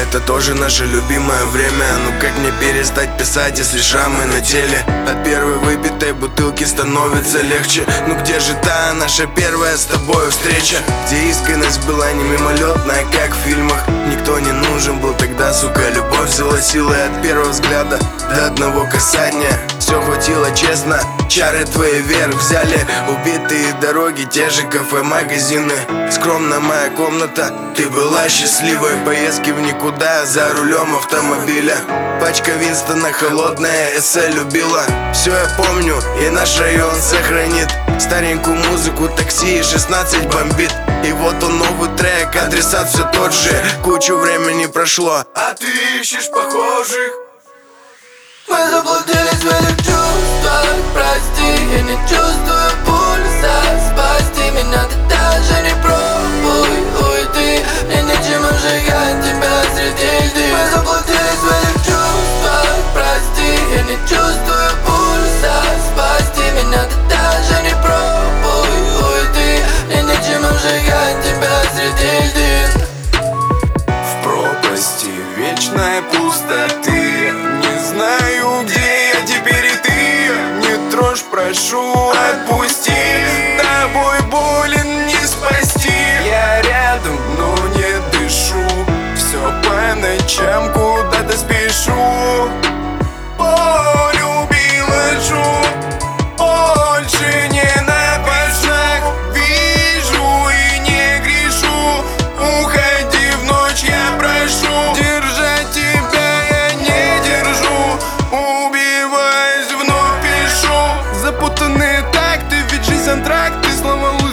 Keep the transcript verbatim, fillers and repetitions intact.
это тоже наше любимое время. Ну как мне перестать писать, если шрамы на теле? От первой выпитой бутылки становится легче. Ну где же та наша первая с тобой встреча? Где искренность была не мимолетная, как в фильмах. Никто не нужен был тогда, сука. Любовь взяла силы от первого взгляда до одного касания. Все хватило честно, чары твои вверх взяли. Убитые дороги, те же кафе, магазины. Скромная моя комната, ты была счастливой. Поездки в никуда за рулем автомобиля. Пачка Винстона холодная, эссе любила. Все я помню, и наш район сохранит. Старенькую музыку, такси и шестнадцать бомбит. И вот он новый трек, адресат все тот же. Кучу времени прошло, а ты ищешь похожих. Мы заблудились в этих чувствах. Прости, я не чувствую пульса. Спасти меня ты даже не пробуй. Уйди, мне нечем сжигать тебя среди льды. Мы заблудились в этих чувствах. Прости, я не чувствую пульса. Спасти меня ты даже не пробуй. Уйди, мне нечем сжигать тебя среди льды. В пропасти вечной пустоты. Знаю, где я теперь и ты. Не трожь, прошу, отпусти. Тобой болен, не спасти. Я рядом, но не дышу. Все по ночам куда-то спешу. Полюбила жу, больше не напасть. Вижу и не грешу. Уходи в ночь, я прошу. Держать тебя я не держу. Убиваюсь, вновь пишу. Запутанные такты, ведь жизнь антракт. Ты слова